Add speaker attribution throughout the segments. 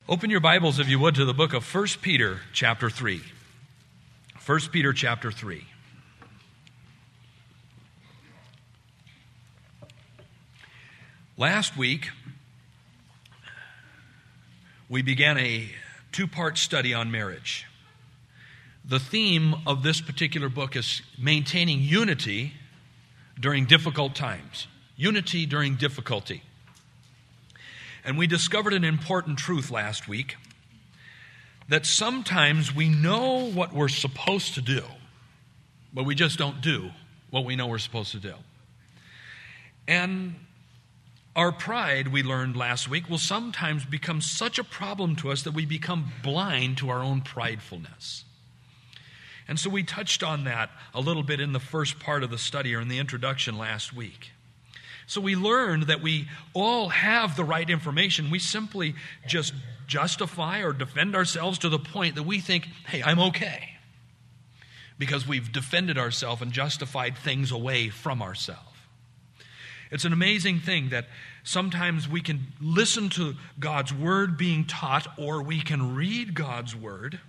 Speaker 1: Open your Bibles, if you would, to the book of 1 Peter chapter 3. 1 Peter chapter 3. Last week, we began a two-part study on marriage. The theme of this particular book is maintaining unity during difficult times. Unity during difficulty. And we discovered an important truth last week, that sometimes we know what we're supposed to do, but we just don't do what we know we're supposed to do. And our pride, we learned last week, will sometimes become such a problem to us that we become blind to our own pridefulness. And so we touched on that a little bit in the first part of the study or in the introduction last week. So we learned that we all have the right information. We simply just justify or defend ourselves to the point that we think, hey, I'm okay. Because we've defended ourselves and justified things away from ourselves. It's an amazing thing that sometimes we can listen to God's word being taught, or we can read God's word.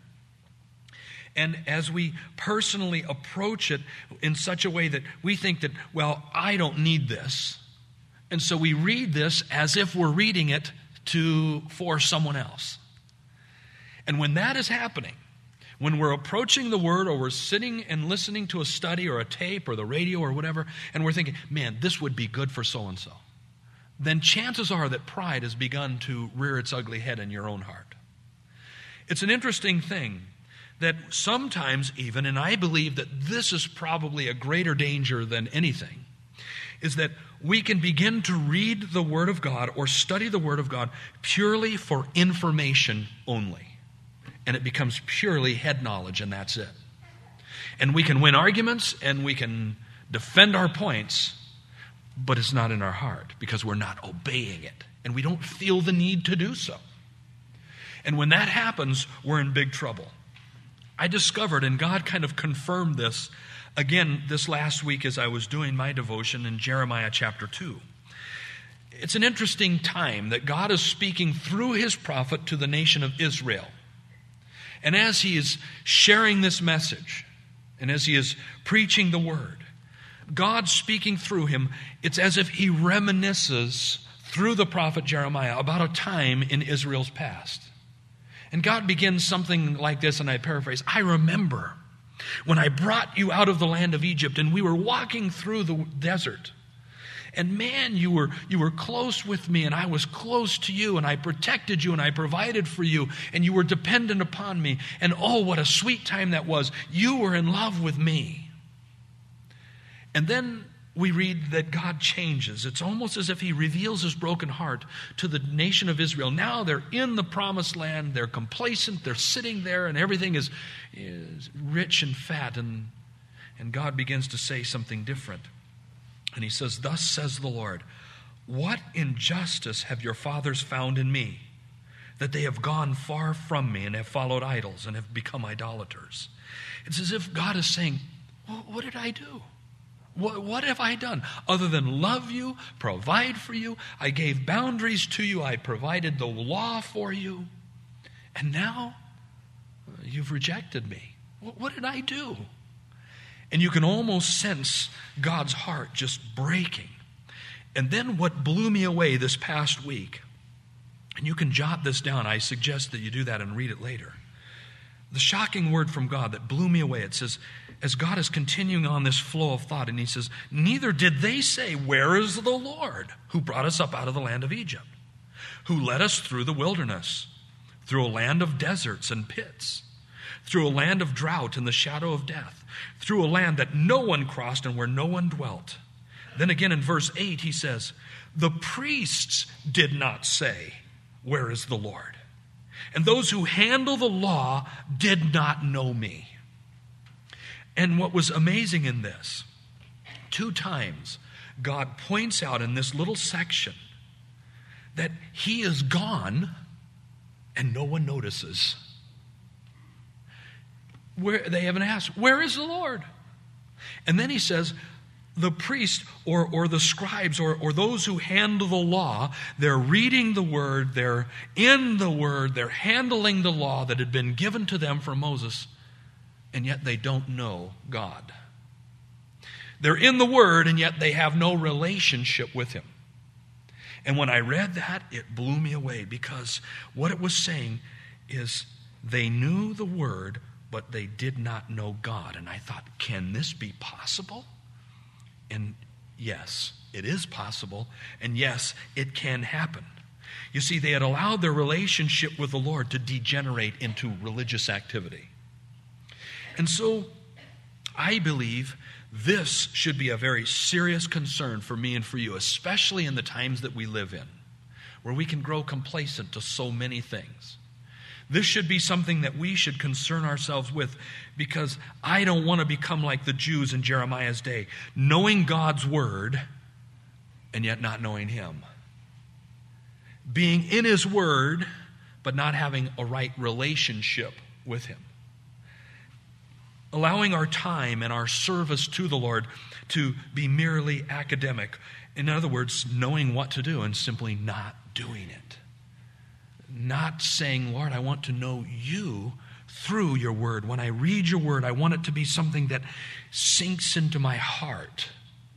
Speaker 1: And as we personally approach it in such a way that we think that, well, I don't need this. And so we read this as if we're reading it for someone else. And when that is happening, when we're approaching the word, or we're sitting and listening to a study or a tape or the radio or whatever, and we're thinking, man, this would be good for so-and-so, then chances are that pride has begun to rear its ugly head in your own heart. It's an interesting thing that sometimes even, and I believe that this is probably a greater danger than anything, is that we can begin to read the Word of God or study the Word of God purely for information only. And it becomes purely head knowledge, and that's it. And we can win arguments and we can defend our points, but it's not in our heart because we're not obeying it. And we don't feel the need to do so. And when that happens, we're in big trouble. I discovered, and God kind of confirmed this again this last week as I was doing my devotion in Jeremiah chapter 2. It's an interesting time that God is speaking through his prophet to the nation of Israel. And as he is sharing this message, and as he is preaching the word, God speaking through him, it's as if he reminisces through the prophet Jeremiah about a time in Israel's past. And God begins something like this, and I paraphrase, I remember when I brought you out of the land of Egypt, and we were walking through the desert. And man, you were close with me, and I was close to you, and I protected you, and I provided for you, and you were dependent upon me. And oh, what a sweet time that was. You were in love with me. And then we read that God changes. It's almost as if he reveals his broken heart to the nation of Israel. Now they're in the promised land. They're complacent. They're sitting there, and everything is rich and fat. And God begins to say something different. And he says, thus says the Lord, what injustice have your fathers found in me, that they have gone far from me and have followed idols and have become idolaters? It's as if God is saying, well, what did I do? What have I done other than love you, provide for you? I gave boundaries to you. I provided the law for you. And now you've rejected me. What did I do? And you can almost sense God's heart just breaking. And then what blew me away this past week, and you can jot this down. I suggest that you do that and read it later. The shocking word from God that blew me away, it says, as God is continuing on this flow of thought, and he says, neither did they say, where is the Lord who brought us up out of the land of Egypt, who led us through the wilderness, through a land of deserts and pits, through a land of drought and the shadow of death, through a land that no one crossed and where no one dwelt. Then again in verse 8 he says, the priests did not say, where is the Lord? And those who handle the law did not know me. And what was amazing in this, 2 times God points out in this little section that he is gone and no one notices. They haven't asked, where is the Lord? And then he says, the priest or the scribes or those who handle the law, they're reading the Word, they're in the Word, they're handling the law that had been given to them from Moses, and yet they don't know God. They're in the Word, and yet they have no relationship with Him. And when I read that, it blew me away, because what it was saying is they knew the Word, but they did not know God. And I thought, can this be possible? And yes, it is possible. And yes, it can happen. You see, they had allowed their relationship with the Lord to degenerate into religious activity. And so I believe this should be a very serious concern for me and for you, especially in the times that we live in, where we can grow complacent to so many things. This should be something that we should concern ourselves with, because I don't want to become like the Jews in Jeremiah's day, knowing God's Word and yet not knowing Him. Being in His Word, but not having a right relationship with Him. Allowing our time and our service to the Lord to be merely academic. In other words, knowing what to do and simply not doing it. Not saying, Lord, I want to know You through Your Word. When I read Your Word, I want it to be something that sinks into my heart.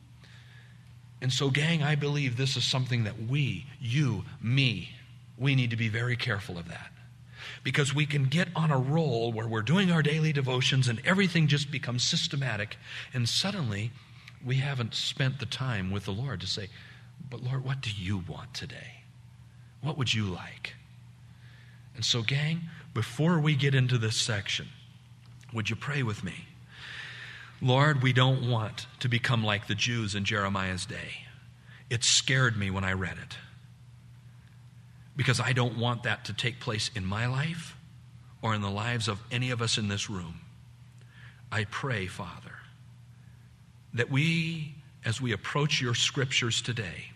Speaker 1: And so, gang, I believe this is something that we, you, me, we need to be very careful of that. Because we can get on a roll where we're doing our daily devotions and everything just becomes systematic, and suddenly we haven't spent the time with the Lord to say, but Lord, what do You want today? What would You like? And so, gang, before we get into this section, would you pray with me? Lord, we don't want to become like the Jews in Jeremiah's day. It scared me when I read it, because I don't want that to take place in my life or in the lives of any of us in this room. I pray, Father, that we, as we approach Your Scriptures today,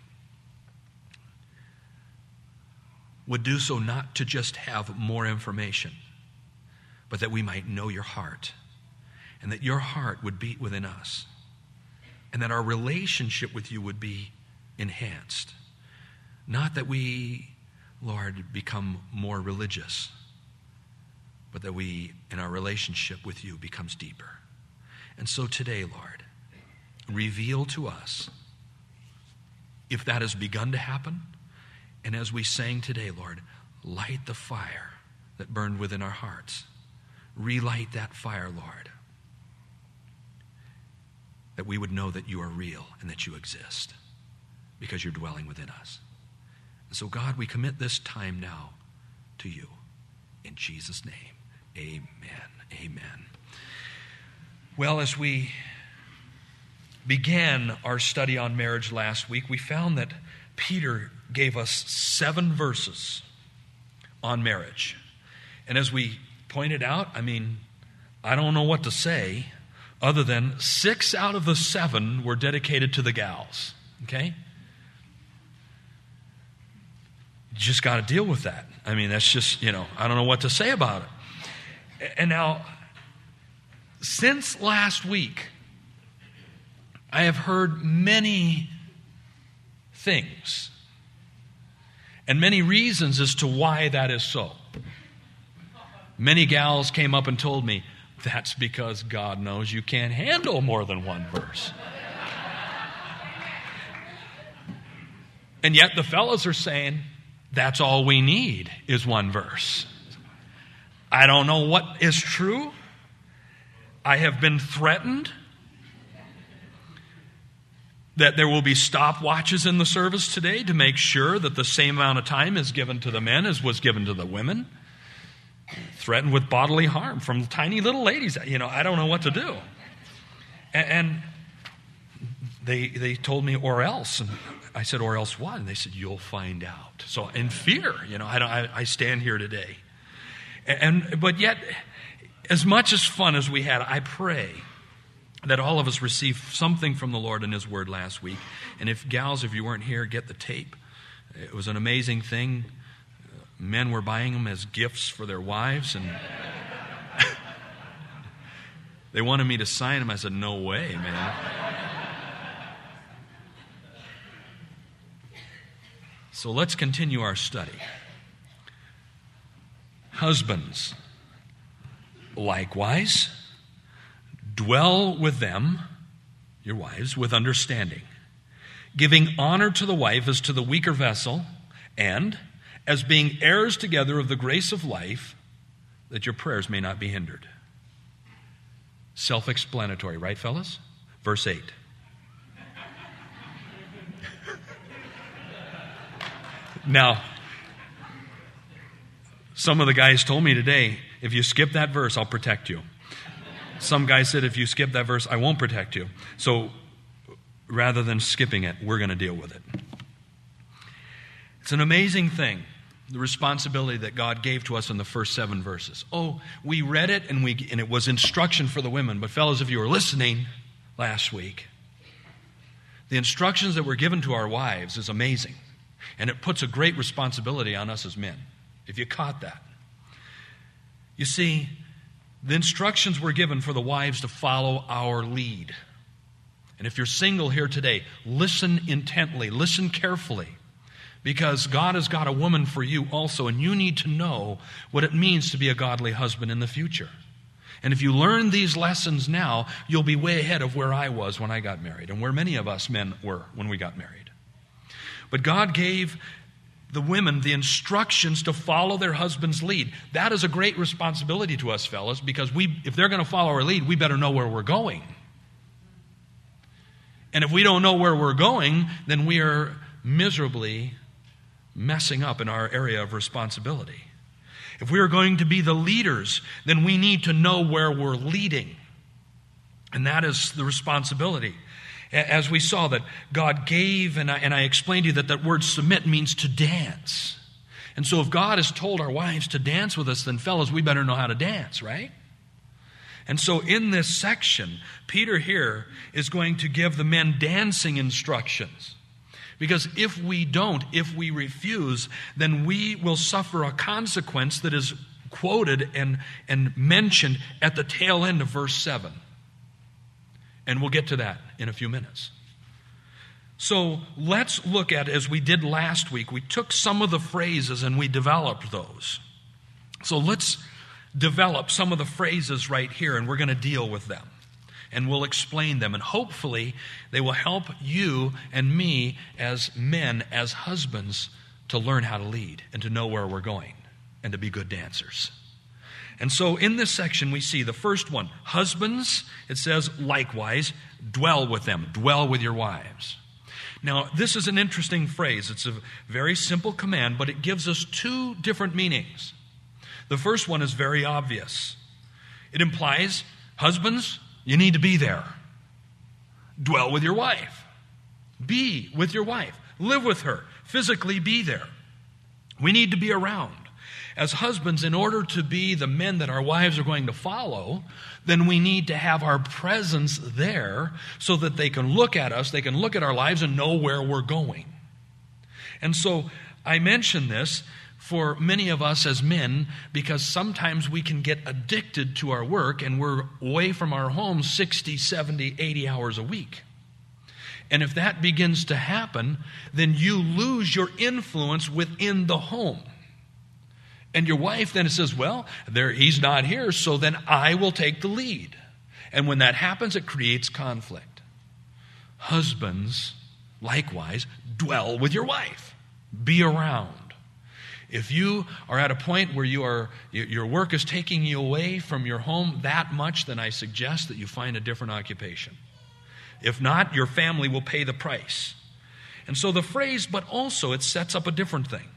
Speaker 1: would do so not to just have more information, but that we might know Your heart, and that Your heart would beat within us, and that our relationship with You would be enhanced. Not that we, Lord, become more religious, but that we, in our relationship with You, becomes deeper. And so today, Lord, reveal to us if that has begun to happen. And as we sang today, Lord, light the fire that burned within our hearts. Relight that fire, Lord, that we would know that You are real and that You exist, because You're dwelling within us. And so, God, we commit this time now to You. In Jesus' name, amen. Amen. Well, as we began our study on marriage last week, we found that Peter gave us 7 verses on marriage. And as we pointed out, I don't know what to say other than 6 out of the 7 were dedicated to the gals. Okay? You just got to deal with that. That's just, I don't know what to say about it. And now, since last week, I have heard many things and many reasons as to why that is so. Many gals came up and told me, that's because God knows you can't handle more than one verse. And yet the fellas are saying, that's all we need is one verse. I don't know what is true. I have been threatened that there will be stopwatches in the service today to make sure that the same amount of time is given to the men as was given to the women. Threatened with bodily harm from the tiny little ladies. I don't know what to do. And they told me, or else. And I said, or else what? And they said, you'll find out. So in fear, I stand here today. But yet, as much as fun as we had, I pray that all of us receive something from the Lord in His Word last week. And if you weren't here, get the tape. It was an amazing thing. Men were buying them as gifts for their wives, and they wanted me to sign them. I said, no way, man. So let's continue our study. Husbands, likewise, dwell with them, your wives, with understanding, giving honor to the wife as to the weaker vessel, and as being heirs together of the grace of life, that your prayers may not be hindered. Self-explanatory, right, fellas? Verse 8. Now, some of the guys told me today, if you skip that verse, I'll protect you. Some guy said, if you skip that verse, I won't protect you. So rather than skipping it, we're going to deal with it. It's an amazing thing, the responsibility that God gave to us in the first 7 verses. Oh, we read it and it was instruction for the women. But fellas, if you were listening last week, the instructions that were given to our wives is amazing. And it puts a great responsibility on us as men, if you caught that. You see, the instructions were given for the wives to follow our lead. And if you're single here today, listen intently, listen carefully, because God has got a woman for you also, and you need to know what it means to be a godly husband in the future. And if you learn these lessons now, you'll be way ahead of where I was when I got married, and where many of us men were when we got married. But God gave the women the instructions to follow their husband's lead. That is a great responsibility to us, fellas, because if they're going to follow our lead, we better know where we're going. And if we don't know where we're going, then we are miserably messing up in our area of responsibility. If we are going to be the leaders, then we need to know where we're leading. And that is the responsibility. As we saw that God gave, and I explained to you that word submit means to dance. And so if God has told our wives to dance with us, then fellas, we better know how to dance, right? And so in this section, Peter here is going to give the men dancing instructions. Because if we don't, if we refuse, then we will suffer a consequence that is quoted and mentioned at the tail end of verse 7. And we'll get to that in a few minutes. So let's look at, as we did last week, we took some of the phrases and we developed those. So let's develop some of the phrases right here, and we're going to deal with them. And we'll explain them. And hopefully they will help you and me as men, as husbands, to learn how to lead and to know where we're going and to be good dancers. And so in this section we see the first one, husbands, it says, likewise, dwell with them, dwell with your wives. Now, this is an interesting phrase. It's a very simple command, but it gives us 2 different meanings. The first one is very obvious. It implies, husbands, you need to be there. Dwell with your wife. Be with your wife. Live with her. Physically be there. We need to be around. As husbands, in order to be the men that our wives are going to follow, then we need to have our presence there so that they can look at us, they can look at our lives and know where we're going. And so I mention this for many of us as men because sometimes we can get addicted to our work and we're away from our homes 60, 70, 80 hours a week. And if that begins to happen, then you lose your influence within the home. And your wife then says, well, he's not here, so then I will take the lead. And when that happens, it creates conflict. Husbands, likewise, dwell with your wife. Be around. If you are at a point where your work is taking you away from your home that much, then I suggest that you find a different occupation. If not, your family will pay the price. And so the phrase, but also, it sets up a different thing.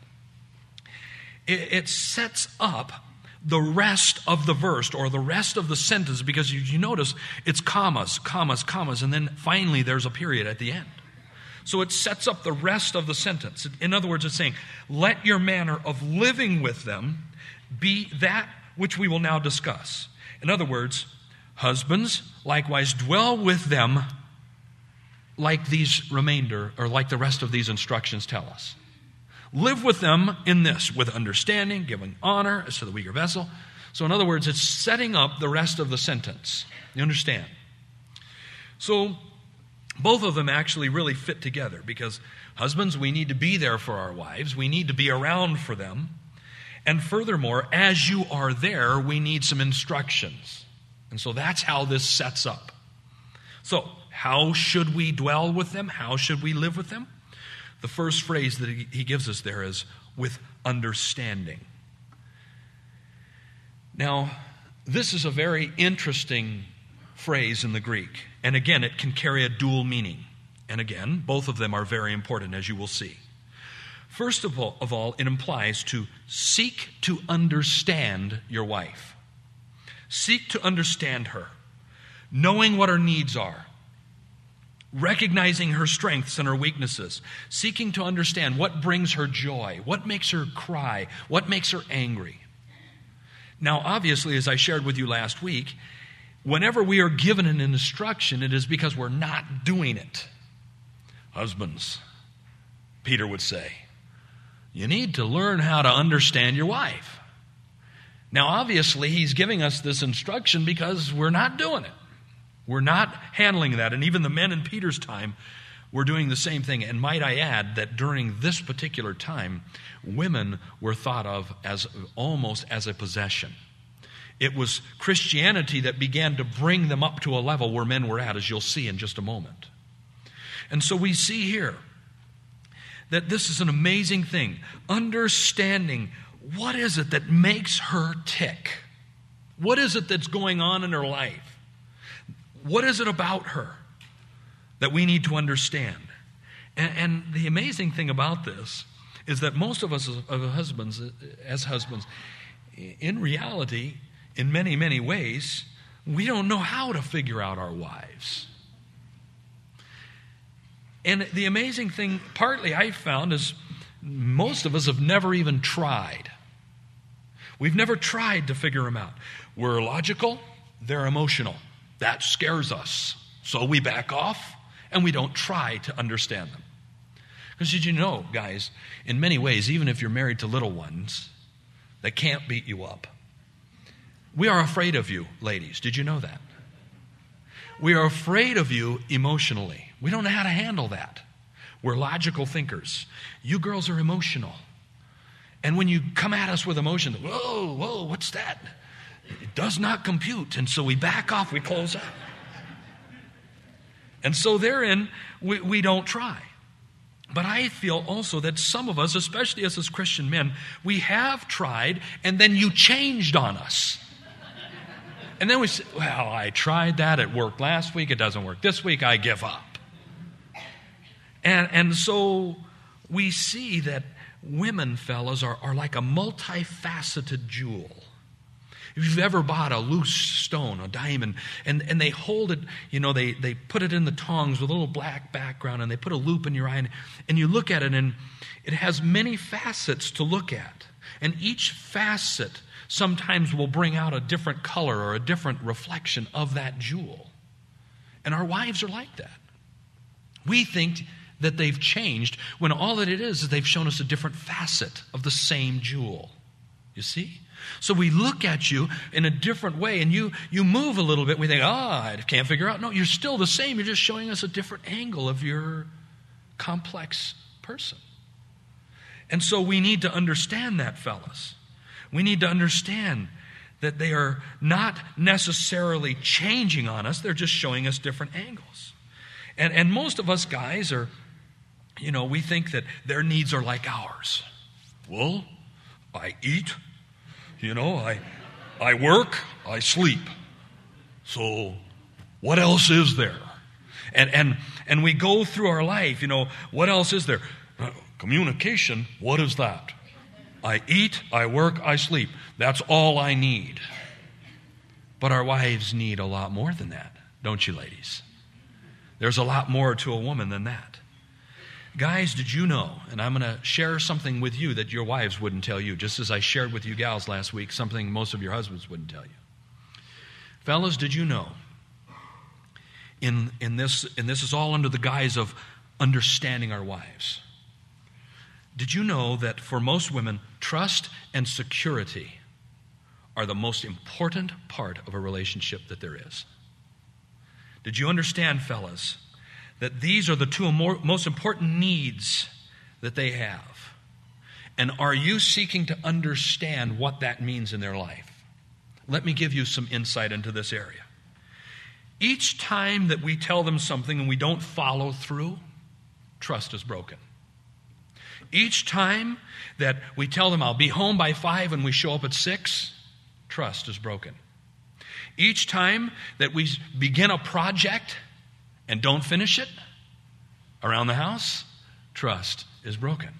Speaker 1: It sets up the rest of the verse or the rest of the sentence because you notice it's commas, commas, commas, and then finally there's a period at the end. So it sets up the rest of the sentence. In other words, it's saying, let your manner of living with them be that which we will now discuss. In other words, husbands, likewise, dwell with them like like the rest of these instructions tell us. Live with them in this, with understanding, giving honor as to the weaker vessel. So in other words, it's setting up the rest of the sentence. You understand? So Both of them actually really fit together because husbands, we need to be there for our wives. We need to be around for them. And furthermore, as you are there, we need some instructions. And so that's how this sets up. So, how should we dwell with them? How should we live with them? The first phrase that he gives us there is with understanding. Now, this is a very interesting phrase in the Greek. And again, it can carry a dual meaning. And again, both of them are very important, as you will see. First of all, it implies to seek to understand your wife. Seek to understand her, knowing what her needs are, recognizing her strengths and her weaknesses, seeking to understand what brings her joy, what makes her cry, what makes her angry. Now, obviously, as I shared with you last week, whenever we are given an instruction, it is because we're not doing it. Husbands, Peter would say, you need to learn how to understand your wife. Now, obviously, he's giving us this instruction because we're not doing it. We're not handling that. And even the men in Peter's time were doing the same thing. And might I add that during this particular time, women were thought of as almost as a possession. It was Christianity that began to bring them up to a level where men were at, as you'll see in just a moment. And so we see here that this is an amazing thing. Understanding what is it that makes her tick? What is it that's going on in her life? What is it about her that we need to understand? And the amazing thing about this is that most of us as husbands, in reality, in many, many ways, we don't know how to figure out our wives. And the amazing thing, partly I found, is most of us have never even tried. We've never tried to figure them out. We're logical, they're emotional. That scares us. So we back off and we don't try to understand them. Because did you know, guys, in many ways, even if you're married to little ones, they can't beat you up. We are afraid of you, ladies. Did you know that? We are afraid of you emotionally. We don't know how to handle that. We're logical thinkers. You girls are emotional. And when you come at us with emotion, whoa, what's that? It does not compute. And so we back off, we close up. And so therein, we don't try. But I feel also that some of us, especially us as Christian men, we have tried and then you changed on us. And then we say, well, I tried that. It worked last week. It doesn't work this week. I give up. And so we see that women, fellas, are like a multifaceted jewel. If you've ever bought a loose stone, a diamond, and they hold it, they put it in the tongs with a little black background, and they put a loop in your eye, and you look at it, and it has many facets to look at. And each facet sometimes will bring out a different color or a different reflection of that jewel. And our wives are like that. We think that they've changed when all that it is they've shown us a different facet of the same jewel. You see? So we look at you in a different way, and you move a little bit. We think, I can't figure out. No, you're still the same. You're just showing us a different angle of your complex person. And so we need to understand that, fellas. We need to understand that they are not necessarily changing on us. They're just showing us different angles. And most of us guys are, we think that their needs are like ours. Well, I eat. I work, I sleep. So what else is there? And we go through our life, what else is there? Communication, what is that? I eat, I work, I sleep. That's all I need. But our wives need a lot more than that, don't you, ladies? There's a lot more to a woman than that. Guys, did you know, and I'm going to share something with you that your wives wouldn't tell you, just as I shared with you gals last week, something most of your husbands wouldn't tell you. Fellas, did you know, in this is all under the guise of understanding our wives. Did you know that for most women, trust and security are the most important part of a relationship that there is? Did you understand, fellas, that these are the two most important needs that they have. And are you seeking to understand what that means in their life? Let me give you some insight into this area. Each time that we tell them something and we don't follow through, trust is broken. Each time that we tell them, I'll be home by 5 and we show up at 6, trust is broken. Each time that we begin a project and don't finish it around the house, trust is broken.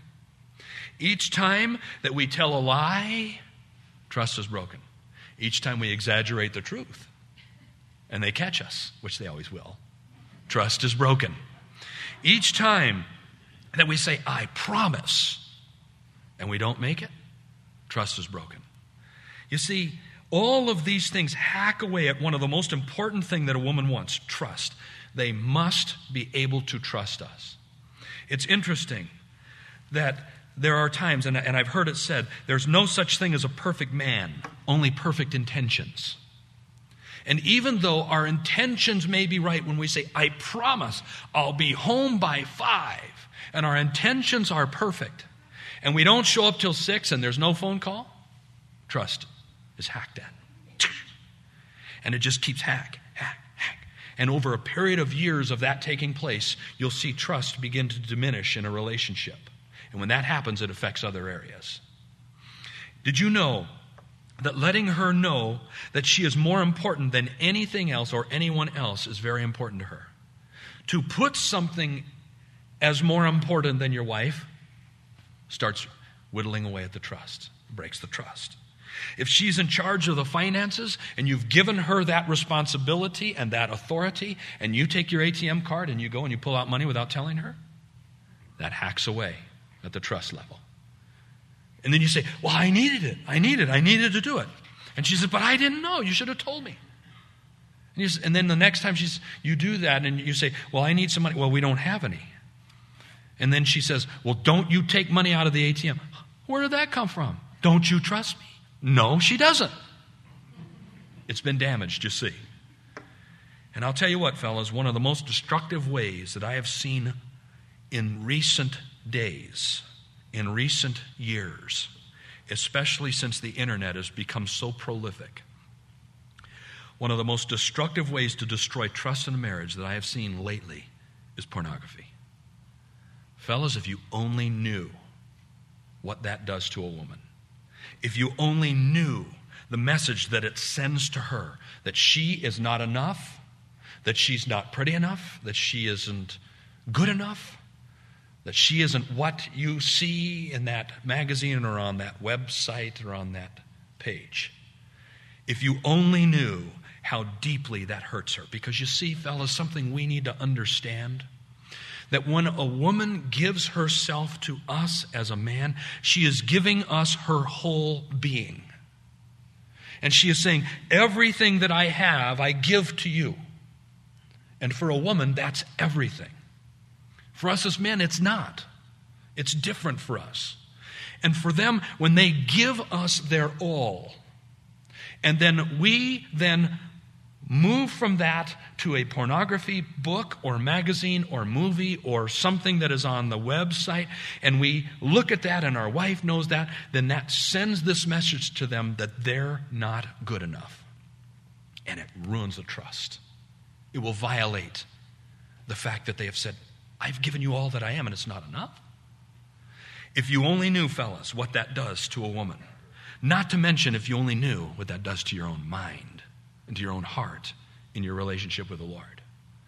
Speaker 1: Each time that we tell a lie, trust is broken. Each time we exaggerate the truth and they catch us, which they always will, trust is broken. Each time that we say, I promise, and we don't make it, trust is broken. You see, all of these things hack away at one of the most important things that a woman wants, trust. They must be able to trust us. It's interesting that there are times, and I've heard it said, there's no such thing as a perfect man, only perfect intentions. And even though our intentions may be right when we say, I promise I'll be home by 5, and our intentions are perfect, and we don't show up till 6 and there's no phone call, trust is hacked at. And it just keeps hack. And over a period of years of that taking place, you'll see trust begin to diminish in a relationship. And when that happens, it affects other areas. Did you know that letting her know that she is more important than anything else or anyone else is very important to her? To put something as more important than your wife starts whittling away at the trust, breaks the trust. If she's in charge of the finances and you've given her that responsibility and that authority, and you take your ATM card and you go and you pull out money without telling her, that hacks away at the trust level. And then you say, well, I needed it. I needed to do it. And she says, but I didn't know. You should have told me. And then the next time you do that and you say, well, I need some money. Well, we don't have any. And then she says, well, don't you take money out of the ATM. Where did that come from? Don't you trust me? No, she doesn't. It's been damaged, you see. And I'll tell you what, fellas, one of the most destructive ways that I have seen in recent days, in recent years, especially since the internet has become so prolific, one of the most destructive ways to destroy trust in a marriage that I have seen lately is pornography. Fellas, if you only knew what that does to a woman, if you only knew the message that it sends to her, that she is not enough, that she's not pretty enough, that she isn't good enough, that she isn't what you see in that magazine or on that website or on that page. If you only knew how deeply that hurts her. Because you see, fellas, something we need to understand, that when a woman gives herself to us as a man, she is giving us her whole being. And she is saying, everything that I have, I give to you. And for a woman, that's everything. For us as men, it's not. It's different for us. And for them, when they give us their all, and then we then move from that to a pornography book or magazine or movie or something that is on the website, and we look at that and our wife knows that, then that sends this message to them that they're not good enough. And it ruins the trust. It will violate the fact that they have said, I've given you all that I am and it's not enough. If you only knew, fellas, what that does to a woman, not to mention if you only knew what that does to your own mind and to your own heart in your relationship with the Lord.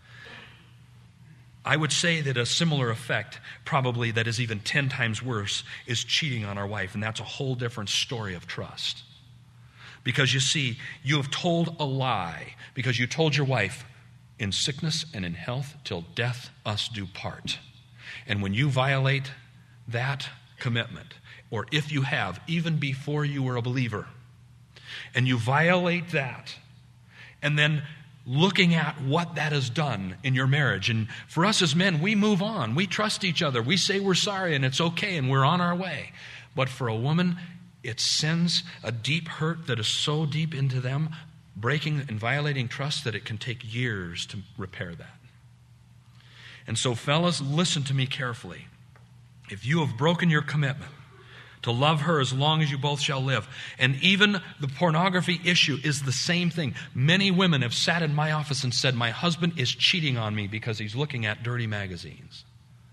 Speaker 1: I would say that a similar effect, probably that is even 10 times worse, is cheating on our wife, and that's a whole different story of trust. Because you see, you have told a lie, because you told your wife, in sickness and in health, till death us do part. And when you violate that commitment, or if you have, even before you were a believer, and you violate that, and then looking at what that has done in your marriage. And for us as men, we move on. We trust each other. We say we're sorry and it's okay and we're on our way. But for a woman, it sends a deep hurt that is so deep into them, breaking and violating trust, that it can take years to repair that. And so, fellas, listen to me carefully. If you have broken your commitment to love her as long as you both shall live, and even the pornography issue is the same thing. Many women have sat in my office and said, my husband is cheating on me because he's looking at dirty magazines.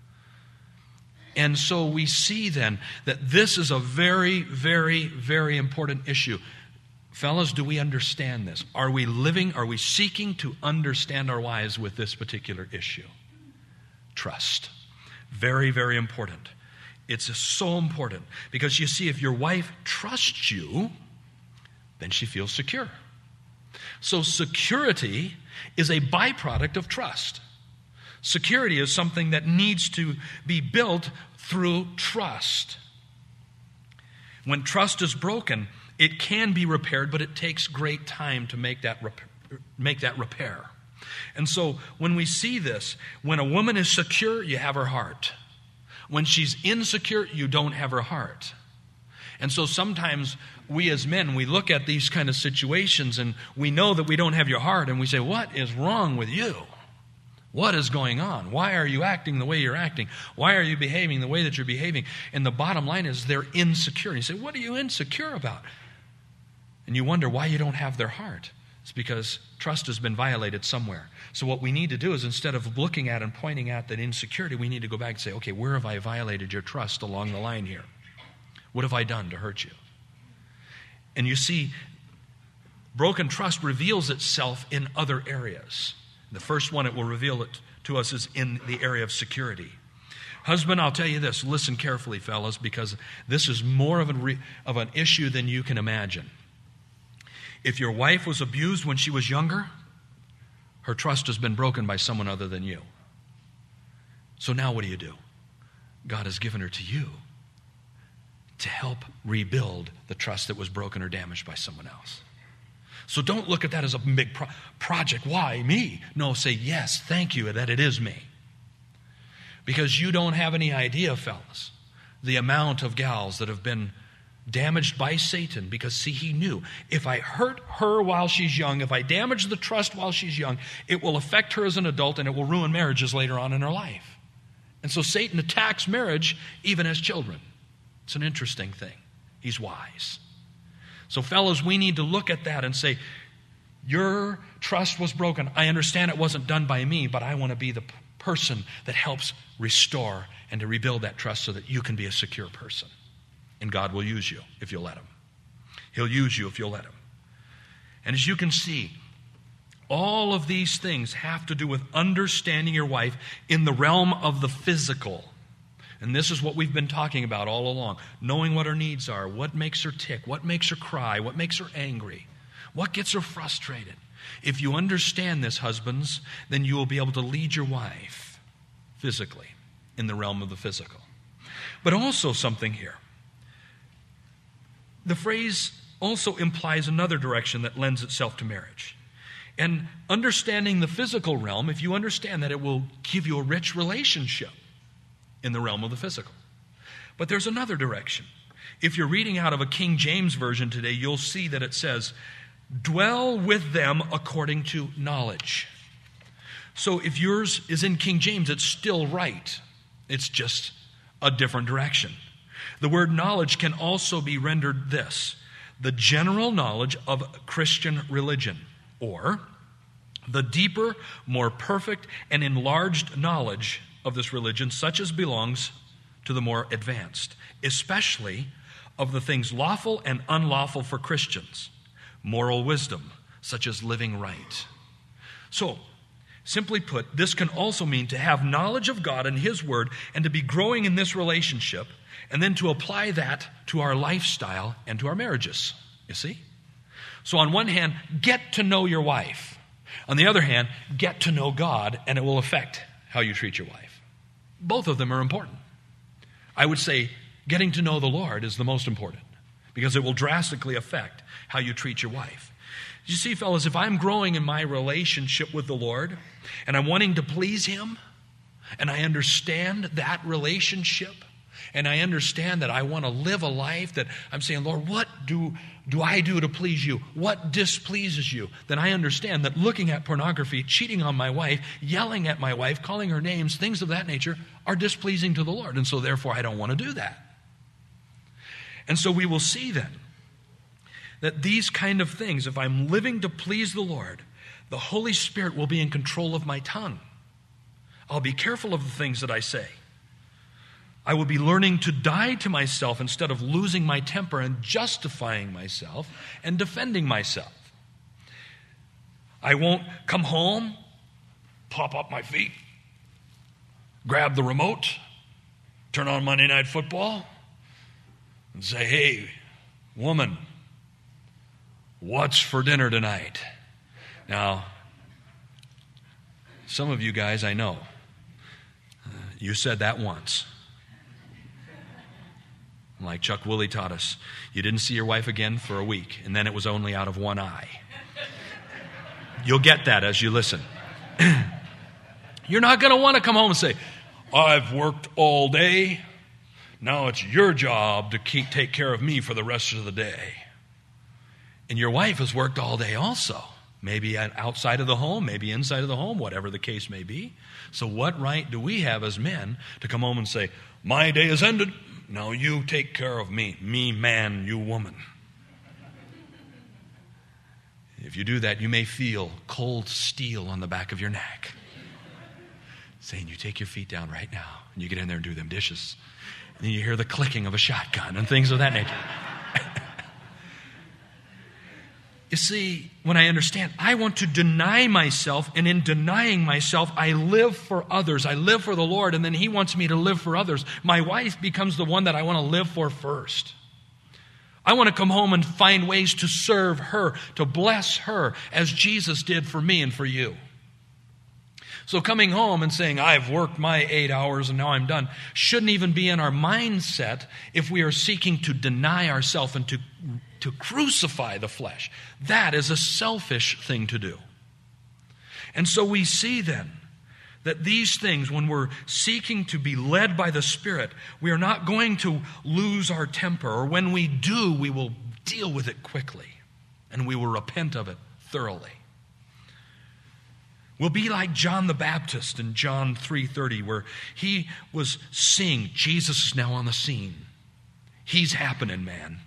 Speaker 1: And so we see then that this is a very, very, very important issue. Fellas, do we understand this? Are we seeking to understand our wives with this particular issue? Trust. Very, very important. It's so important because you see, if your wife trusts you, then she feels secure. So security is a byproduct of trust. Security is something that needs to be built through trust. When trust is broken, it can be repaired, but it takes great time to make that repair. And so when we see this, when a woman is secure, you have her heart. When she's insecure, you don't have her heart. And so sometimes we as men, we look at these kind of situations and we know that we don't have your heart, and we say, what is wrong with you? What is going on? Why are you acting the way you're acting? Why are you behaving the way that you're behaving? And the bottom line is they're insecure. And you say, what are you insecure about? And you wonder why you don't have their heart. It's because trust has been violated somewhere. So what we need to do is, instead of looking at and pointing at that insecurity, we need to go back and say, okay, where have I violated your trust along the line here? What have I done to hurt you? And you see, broken trust reveals itself in other areas. The first one it will reveal it to us is in the area of security. Husband, I'll tell you this. Listen carefully, fellas, because this is more of an issue than you can imagine. If your wife was abused when she was younger, her trust has been broken by someone other than you. So now what do? God has given her to you to help rebuild the trust that was broken or damaged by someone else. So don't look at that as a big project. Why me? No, say, yes, thank you that it is me. Because you don't have any idea, fellas, the amount of gals that have been damaged by Satan. Because, see, he knew if I hurt her while she's young, if I damage the trust while she's young, it will affect her as an adult and it will ruin marriages later on in her life. And so Satan attacks marriage even as children. It's an interesting thing. He's wise. So, fellas, we need to look at that and say, your trust was broken. I understand it wasn't done by me, but I want to be the person that helps restore and to rebuild that trust so that you can be a secure person. And God will use you if you'll let him. He'll use you if you'll let him. And as you can see, all of these things have to do with understanding your wife in the realm of the physical. And this is what we've been talking about all along. Knowing what her needs are, what makes her tick, what makes her cry, what makes her angry, what gets her frustrated. If you understand this, husbands, then you will be able to lead your wife physically in the realm of the physical. But also something here. The phrase also implies another direction that lends itself to marriage. And understanding the physical realm, if you understand that, it will give you a rich relationship in the realm of the physical. But there's another direction. If you're reading out of a King James version today, you'll see that it says, dwell with them according to knowledge. So if yours is in King James, it's still right. It's just a different direction. The word knowledge can also be rendered this: the general knowledge of Christian religion, or the deeper, more perfect, and enlarged knowledge of this religion, such as belongs to the more advanced, especially of the things lawful and unlawful for Christians, moral wisdom, such as living right. So, simply put, this can also mean to have knowledge of God and His Word and to be growing in this relationship, and then to apply that to our lifestyle and to our marriages, you see? So on one hand, get to know your wife. On the other hand, get to know God, and it will affect how you treat your wife. Both of them are important. I would say getting to know the Lord is the most important, because it will drastically affect how you treat your wife. You see, fellas, if I'm growing in my relationship with the Lord, and I'm wanting to please Him, and I understand that relationship, and I understand that I want to live a life that I'm saying, Lord, what do I do to please you? What displeases you? Then I understand that looking at pornography, cheating on my wife, yelling at my wife, calling her names, things of that nature are displeasing to the Lord. And so therefore I don't want to do that. And so we will see then that these kind of things, if I'm living to please the Lord, the Holy Spirit will be in control of my tongue. I'll be careful of the things that I say. I will be learning to die to myself instead of losing my temper and justifying myself and defending myself. I won't come home, pop up my feet, grab the remote, turn on Monday Night Football, and say, hey, woman, what's for dinner tonight? Now, some of you guys I know, you said that once. Like Chuck Woolley taught us, you didn't see your wife again for a week, and then it was only out of one eye. You'll get that as you listen. You're not going to want to come home and say, I've worked all day. Now it's your job to take care of me for the rest of the day. And your wife has worked all day also. Maybe outside of the home, maybe inside of the home, whatever the case may be. So what right do we have as men to come home and say, my day is ended. Now you take care of me. Me man, you woman. If you do that, you may feel cold steel on the back of your neck, saying, you take your feet down right now, and you get in there and do them dishes. And then you hear the clicking of a shotgun and things of that nature. You see, when I understand, I want to deny myself, and in denying myself, I live for others. I live for the Lord, and then He wants me to live for others. My wife becomes the one that I want to live for first. I want to come home and find ways to serve her, to bless her, as Jesus did for me and for you. So coming home and saying, I've worked my 8 hours and now I'm done, shouldn't even be in our mindset if we are seeking to deny ourselves and to crucify the flesh. That is a selfish thing to do. And so we see then that these things, when we're seeking to be led by the Spirit, we are not going to lose our temper, or when we do, we will deal with it quickly and we will repent of it thoroughly. We'll be like John the Baptist in John 3:30, where he was seeing Jesus is now on the scene. He's happening, man.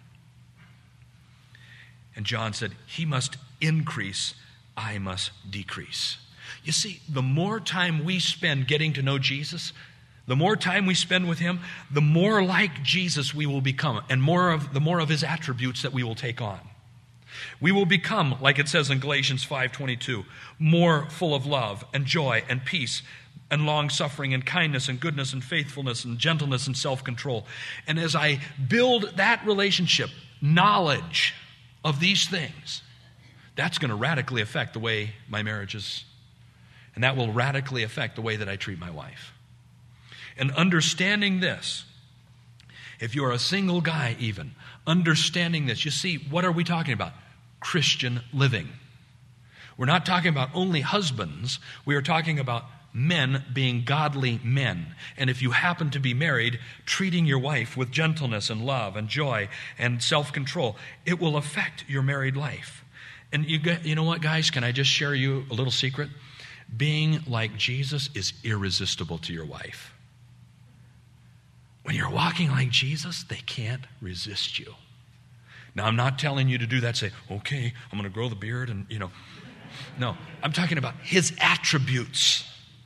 Speaker 1: And John said, he must increase, I must decrease. You see, the more time we spend getting to know Jesus, the more time we spend with Him, the more like Jesus we will become, and the more of His attributes that we will take on. We will become, like it says in Galatians 5:22, more full of love and joy and peace and long-suffering and kindness and goodness and faithfulness and gentleness and self-control. And as I build that relationship, knowledge of these things, that's going to radically affect the way my marriage is. And that will radically affect the way that I treat my wife. And understanding this, if you're a single guy even, understanding this, you see, what are we talking about? Christian living. We're not talking about only husbands. We are talking about men being godly men. And if you happen to be married, treating your wife with gentleness and love and joy and self-control, it will affect your married life. And you know what, guys? Can I just share you a little secret? Being like Jesus is irresistible to your wife. When you're walking like Jesus, they can't resist you. Now, I'm not telling you to do that, say, okay, I'm going to grow the beard and, No, I'm talking about His attributes.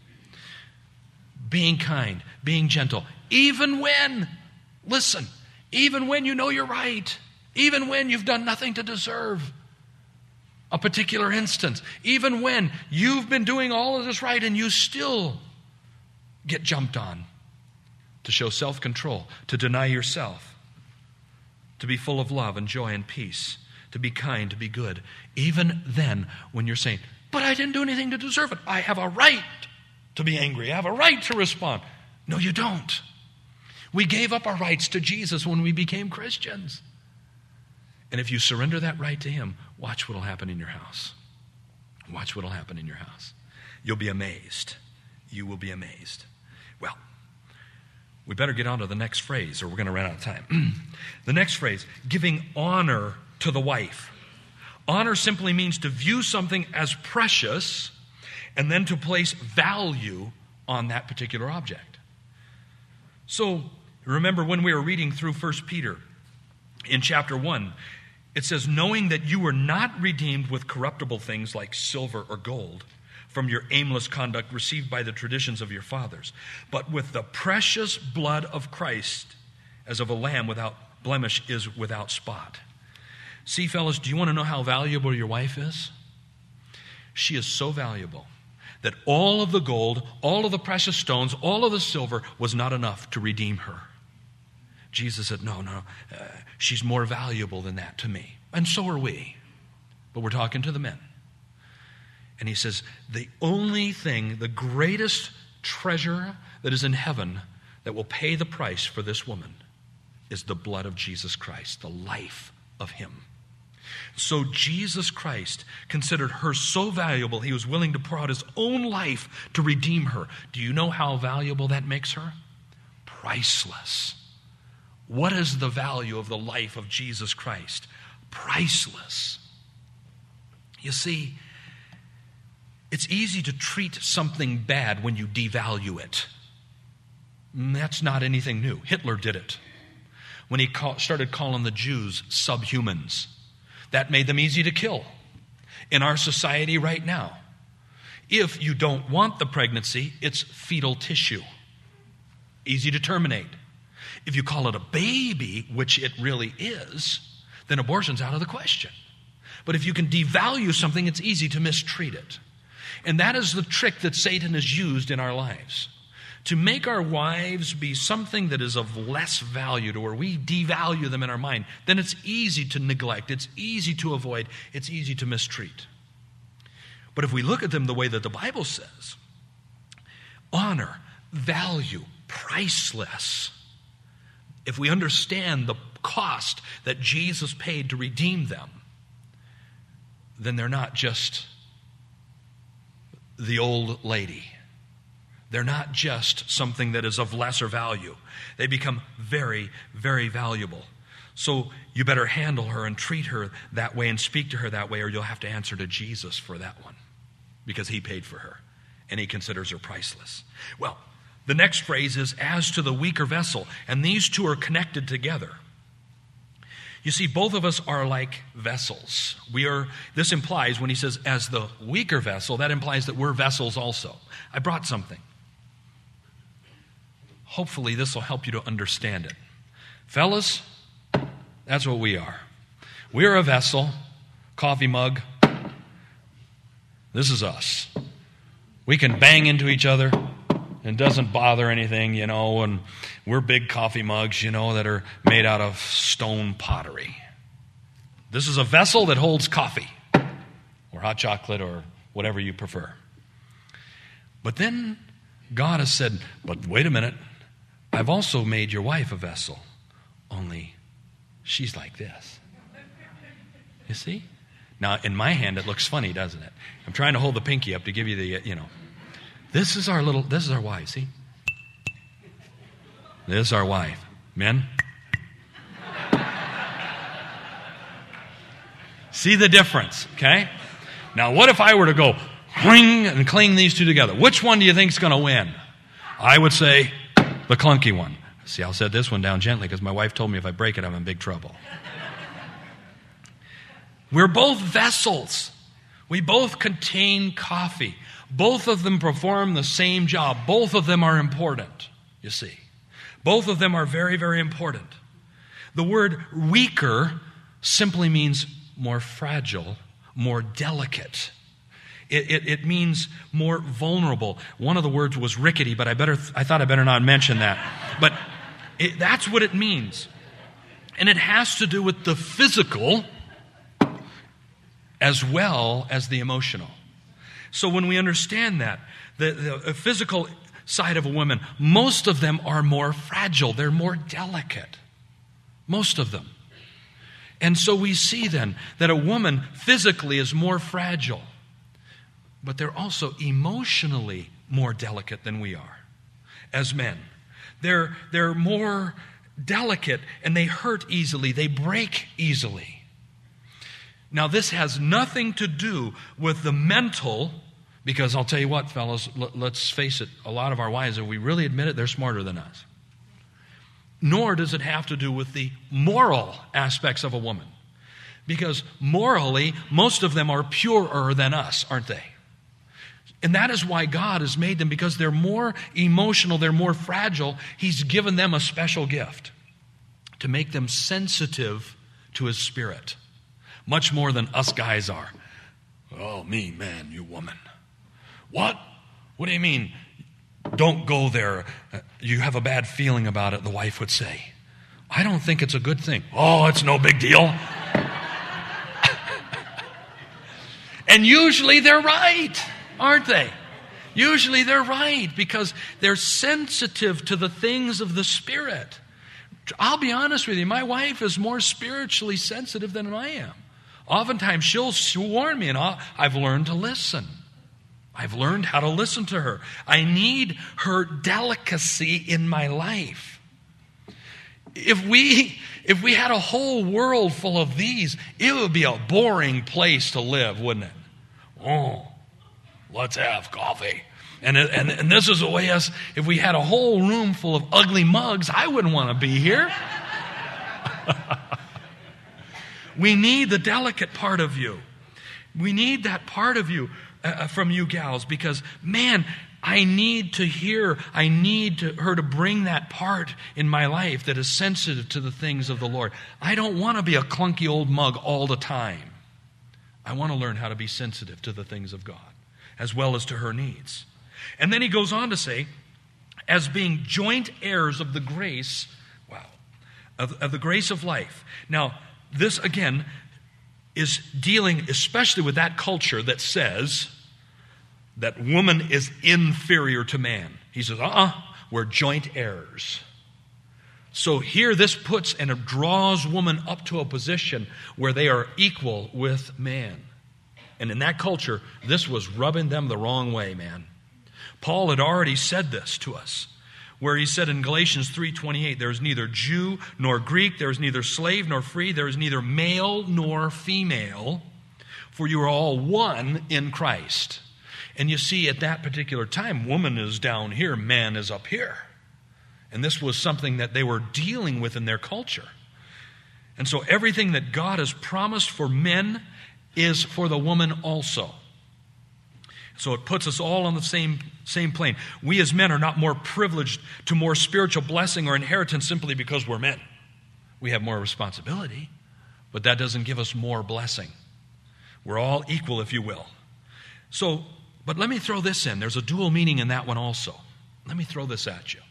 Speaker 1: Being kind, being gentle, even when you know you're right, even when you've done nothing to deserve a particular instance, even when you've been doing all of this right and you still get jumped on, to show self-control, to deny yourself, to be full of love and joy and peace, to be kind, to be good. Even then, when you're saying, but I didn't do anything to deserve it, I have a right to be angry, I have a right to respond. No, you don't. We gave up our rights to Jesus when we became Christians. And if you surrender that right to Him, watch what will happen in your house. Watch what will happen in your house. You'll be amazed. You will be amazed. Well, We better get on to the next phrase or we're going to run out of time. The next phrase, giving honor to the wife. Honor simply means to view something as precious and then to place value on that particular object. So remember when we were reading through 1 Peter in chapter 1, it says, knowing that you were not redeemed with corruptible things like silver or gold from your aimless conduct received by the traditions of your fathers, but with the precious blood of Christ, as of a lamb without blemish is without spot. See, fellas, do you want to know how valuable your wife is? She is so valuable that all of the gold, all of the precious stones, all of the silver was not enough to redeem her. Jesus said, no, she's more valuable than that to me. And so are we. But we're talking to the men. And he says, the only thing, the greatest treasure that is in heaven that will pay the price for this woman is the blood of Jesus Christ, the life of him. So Jesus Christ considered her so valuable, he was willing to pour out his own life to redeem her. Do you know how valuable that makes her? Priceless. What is the value of the life of Jesus Christ? Priceless. You see, it's easy to treat something bad when you devalue it. That's not anything new. Hitler did it. When he started calling the Jews subhumans, that made them easy to kill. In our society right now, if you don't want the pregnancy, it's fetal tissue. Easy to terminate. If you call it a baby, which it really is, then abortion's out of the question. But if you can devalue something, it's easy to mistreat it. And that is the trick that Satan has used in our lives. To make our wives be something that is of less value, to where we devalue them in our mind, then it's easy to neglect, it's easy to avoid, it's easy to mistreat. But if we look at them the way that the Bible says, honor, value, priceless. If we understand the cost that Jesus paid to redeem them, then they're not just the old lady. They're not just something that is of lesser value. They become very, very valuable. So you better handle her and treat her that way and speak to her that way, or you'll have to answer to Jesus for that one, because he paid for her and he considers her priceless. Well, the next phrase is as to the weaker vessel, and these two are connected together. You see, both of us are like vessels. This implies, when he says as the weaker vessel, that implies that we're vessels also. I brought something. Hopefully this will help you to understand it. Fellas, that's what we are. We're a vessel, coffee mug. This is us. We can bang into each other. It doesn't bother anything, and we're big coffee mugs, that are made out of stone pottery. This is a vessel that holds coffee or hot chocolate or whatever you prefer. But then God has said, but wait a minute, I've also made your wife a vessel, only she's like this. You see? Now, in my hand, it looks funny, doesn't it? I'm trying to hold the pinky up to give you the, This is our wife, see? This is our wife. Men? See the difference, okay? Now, what if I were to go ring and cling these two together? Which one do you think is going to win? I would say the clunky one. See, I'll set this one down gently because my wife told me if I break it, I'm in big trouble. We're both vessels. We both contain coffee. Both of them perform the same job. Both of them are important, you see. Both of them are very, very important. The word weaker simply means more fragile, more delicate. It means more vulnerable. One of the words was rickety, but I thought I better not mention that. But that's what it means. And it has to do with the physical as well as the emotional. So when we understand that, the physical side of a woman, most of them are more fragile. They're more delicate. Most of them. And so we see then that a woman physically is more fragile, but they're also emotionally more delicate than we are as men. They're more delicate, and they hurt easily. They break easily. Now, this has nothing to do with the mental, because I'll tell you what, fellas, let's face it, a lot of our wives, if we really admit it, they're smarter than us. Nor does it have to do with the moral aspects of a woman. Because morally, most of them are purer than us, aren't they? And that is why God has made them, because they're more emotional, they're more fragile. He's given them a special gift to make them sensitive to His Spirit. Much more than us guys are. Oh, me, man, you woman. What? What do you mean? Don't go there. You have a bad feeling about it, the wife would say. I don't think it's a good thing. Oh, it's no big deal. And usually they're right, aren't they? Usually they're right because they're sensitive to the things of the Spirit. I'll be honest with you, my wife is more spiritually sensitive than I am. Oftentimes she'll warn me, and I've learned to listen. I've learned how to listen to her. I need her delicacy in my life. If we had a whole world full of these, it would be a boring place to live, wouldn't it? Oh, let's have coffee. And this is the way if we had a whole room full of ugly mugs, I wouldn't want to be here. We need the delicate part of you. We need that part of you from you gals, because, man, I need her to bring that part in my life that is sensitive to the things of the Lord. I don't want to be a clunky old mug all the time. I want to learn how to be sensitive to the things of God, as well as to her needs. And then he goes on to say, as being joint heirs of the grace, of the grace of life. Now, this, again, is dealing especially with that culture that says that woman is inferior to man. He says, we're joint heirs. So here this puts and it draws woman up to a position where they are equal with man. And in that culture, this was rubbing them the wrong way, man. Paul had already said this to us, where he said in Galatians 3:28, there is neither Jew nor Greek, there is neither slave nor free, there is neither male nor female, for you are all one in Christ. And you see, at that particular time, woman is down here, man is up here. And this was something that they were dealing with in their culture. And so everything that God has promised for men is for the woman also. So it puts us all on the same plane. We as men are not more privileged to more spiritual blessing or inheritance simply because we're men. We have more responsibility, but that doesn't give us more blessing. We're all equal, if you will. So, but let me throw this in. There's a dual meaning in that one also. Let me throw this at you.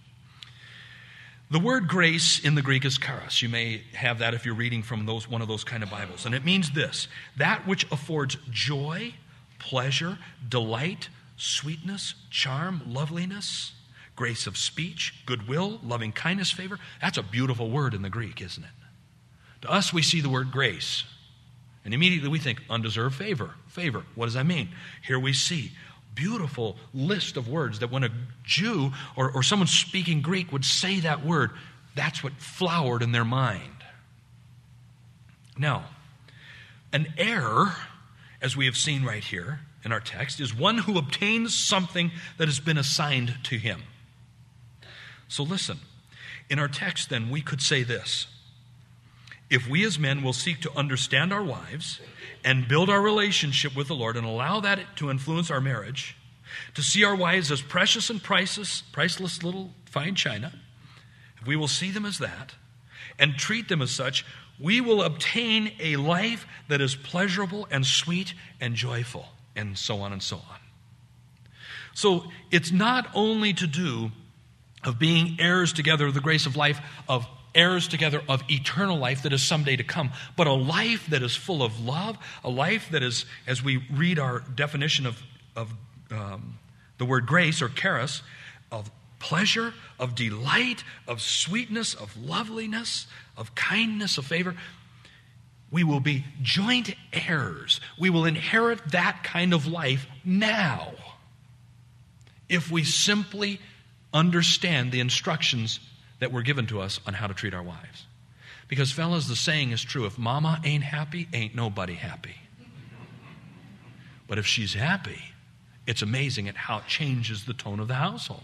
Speaker 1: The word grace in the Greek is charis. You may have that if you're reading from one of those kind of Bibles. And it means this: that which affords joy, pleasure, delight, sweetness, charm, loveliness, grace of speech, goodwill, loving kindness, favor. That's a beautiful word in the Greek, isn't it? To us, we see the word grace, and immediately we think undeserved favor. Favor, what does that mean? Here we see beautiful list of words that when a Jew or someone speaking Greek would say that word, that's what flowered in their mind. Now, an heir, as we have seen right here in our text, is one who obtains something that has been assigned to him. So listen, in our text then we could say this: if we as men will seek to understand our wives and build our relationship with the Lord and allow that to influence our marriage, to see our wives as precious and priceless little fine china, if we will see them as that and treat them as such, we will obtain a life that is pleasurable and sweet and joyful, and so on and so on. So it's not only to do of being heirs together of the grace of life, of heirs together of eternal life that is someday to come, but a life that is full of love, a life that is, as we read our definition of the word grace or charis, of pleasure, of delight, of sweetness, of loveliness, of kindness, of favor. We will be joint heirs. We will inherit that kind of life now if we simply understand the instructions that were given to us on how to treat our wives. Because, fellas, the saying is true. If mama ain't happy, ain't nobody happy. But if she's happy, it's amazing at how it changes the tone of the household.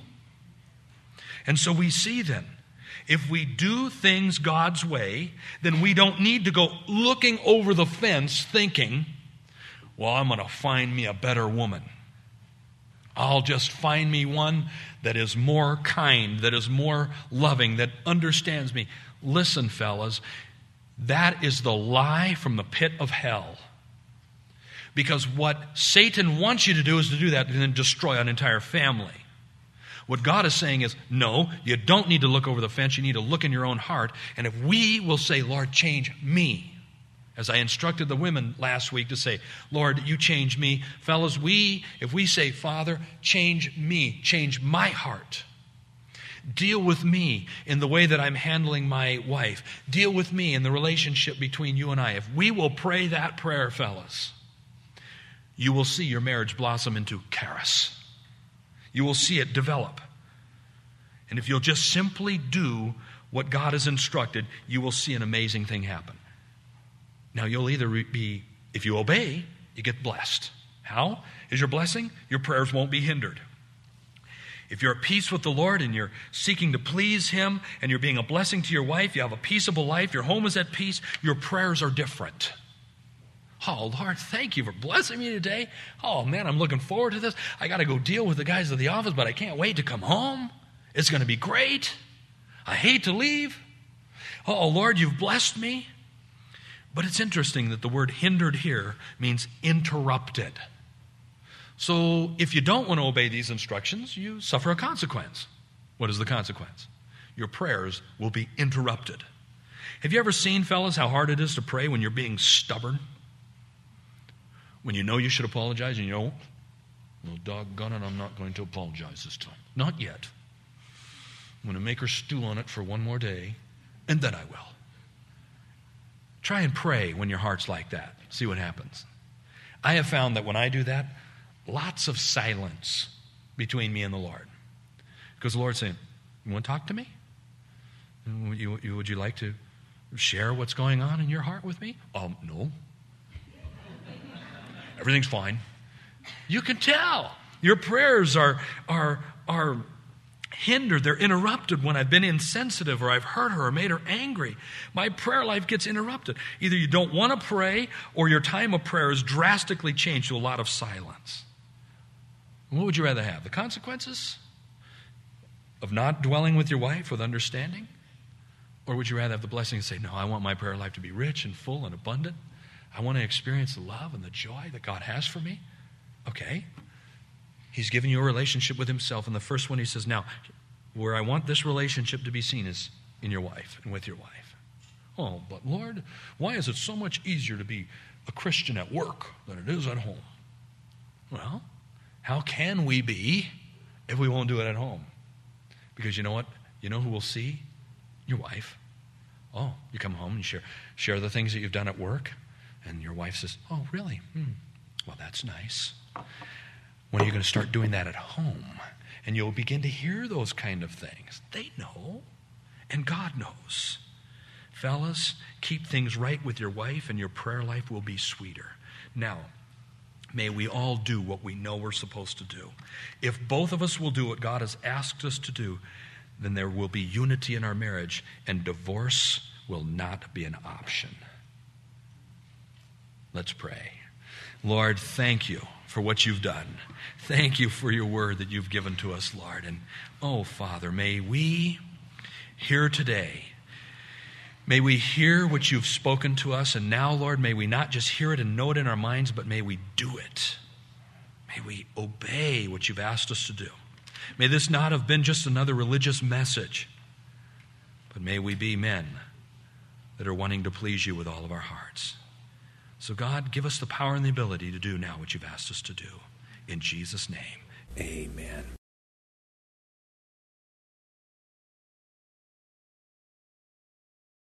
Speaker 1: And so we see then, if we do things God's way, then we don't need to go looking over the fence thinking, well, I'm going to find me a better woman. I'll just find me one that is more kind, that is more loving, that understands me. Listen, fellas, that is the lie from the pit of hell. Because what Satan wants you to do is to do that and then destroy an entire family. What God is saying is, no, you don't need to look over the fence. You need to look in your own heart. And if we will say, Lord, change me, as I instructed the women last week to say, Lord, you change me. Fellas, if we say, Father, change me, change my heart. Deal with me in the way that I'm handling my wife. Deal with me in the relationship between you and I. If we will pray that prayer, fellas, you will see your marriage blossom into charis. You will see it develop. And if you'll just simply do what God has instructed, you will see an amazing thing happen. Now, you'll either be, if you obey, you get blessed. How is your blessing? Your prayers won't be hindered. If you're at peace with the Lord and you're seeking to please Him and you're being a blessing to your wife, you have a peaceable life, your home is at peace, your prayers are different. Oh, Lord, thank you for blessing me today. Oh, man, I'm looking forward to this. I got to go deal with the guys at the office, but I can't wait to come home. It's going to be great. I hate to leave. Oh, Lord, you've blessed me. But it's interesting that the word hindered here means interrupted. So if you don't want to obey these instructions, you suffer a consequence. What is the consequence? Your prayers will be interrupted. Have you ever seen, fellas, how hard it is to pray when you're being stubborn? When you know you should apologize and you know, well, doggone it, I'm not going to apologize this time. Not yet. I'm going to make her stew on it for one more day, and then I will. Try and pray when your heart's like that. See what happens. I have found that when I do that, lots of silence between me and the Lord. Because the Lord's saying, you want to talk to me? Would you like to share what's going on in your heart with me? No. Everything's fine. You can tell. Your prayers are hindered. They're interrupted when I've been insensitive or I've hurt her or made her angry. My prayer life gets interrupted. Either you don't want to pray or your time of prayer is drastically changed to a lot of silence. What would you rather have? The consequences of not dwelling with your wife with understanding? Or would you rather have the blessing and say, no, I want my prayer life to be rich and full and abundant. I want to experience the love and the joy that God has for me. Okay. He's given you a relationship with Himself. And the first one He says, now, where I want this relationship to be seen is in your wife and with your wife. Oh, but Lord, why is it so much easier to be a Christian at work than it is at home? Well, how can we be if we won't do it at home? Because you know what? You know who will see? Your wife. Oh, you come home and share the things that you've done at work. And your wife says, oh, really? Well, that's nice. When are you going to start doing that at home? And you'll begin to hear those kind of things. They know, and God knows. Fellas, keep things right with your wife, and your prayer life will be sweeter. Now, may we all do what we know we're supposed to do. If both of us will do what God has asked us to do, then there will be unity in our marriage, and divorce will not be an option. Let's pray. Lord, thank you for what you've done. Thank you for your word that you've given to us, Lord. And, oh, Father, may we hear today, may we hear what you've spoken to us. And now, Lord, may we not just hear it and know it in our minds, but may we do it. May we obey what you've asked us to do. May this not have been just another religious message, but may we be men that are wanting to please you with all of our hearts. So God, give us the power and the ability to do now what you've asked us to do. In Jesus' name, amen.